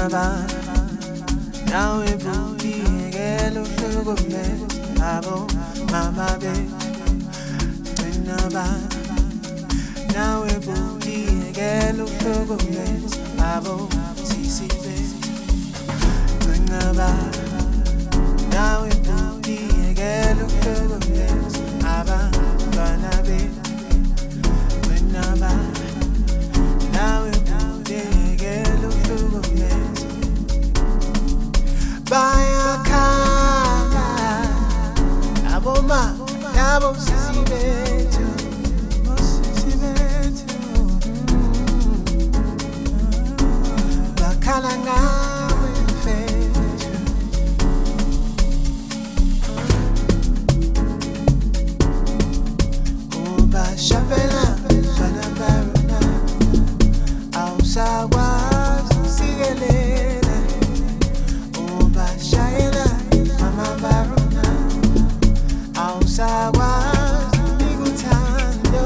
Naba, now we booty, hello, sugar, abo, mama, baby. Naba, now we booty, hello, sugar, abo, CC, baby. Naba, now we booty, hello, sugar, aba, bana, baby. Naba, now we booty, hello, sugar, Bayakala, aboma, yabo sisibetu, bakala ngawe mfethu, ubashapela, bana barona, awusakwazi ukusikelele. Shayla, mama barona, awusakwazi ukuthanda.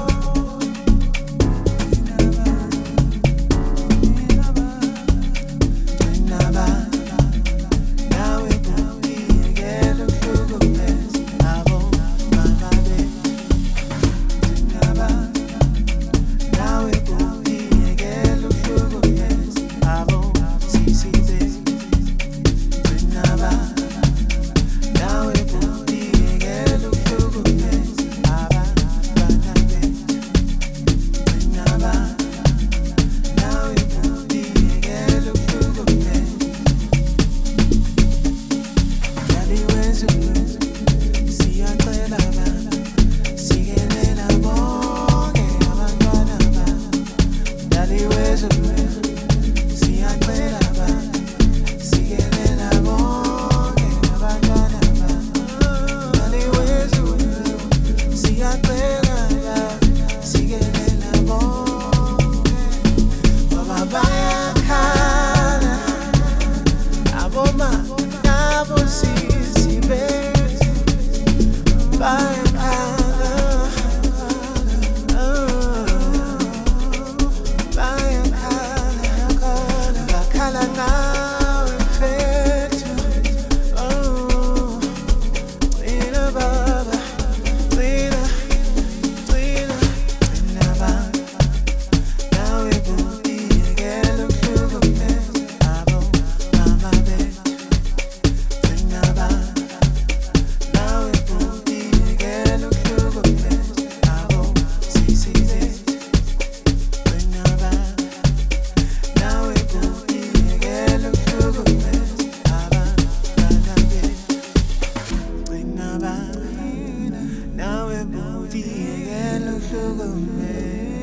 Naba, nawe booty, get a sugar bless, abo, mama baby. Naba, nawe booty, get a sugar bless, abo, CC baby. Now we booty, get a sugar bless, aba, bana baby. Naba, now we booty, get a sugar bless. Daddy where's you? See I play la bana, sigue la bonge, abandona bana. Daddy where's you? See I play la bana, sigue la bonge, abandona bana. Daddy where's you? See I play la bana, sigue la bonge. Baba baya kana, aboma, nabo sisi bet, baya kana, baya kana, bakala ngawe mfethu, wena baba, wena, naba, nawe booty, get a sugar bless, abo, mama baby. Naba, nawe booty, get a sugar bless, abo, CC baby. Naba, nawe booty, get a sugar bless, aba, bana baby. Naba, nawe booty, get a sugar bless.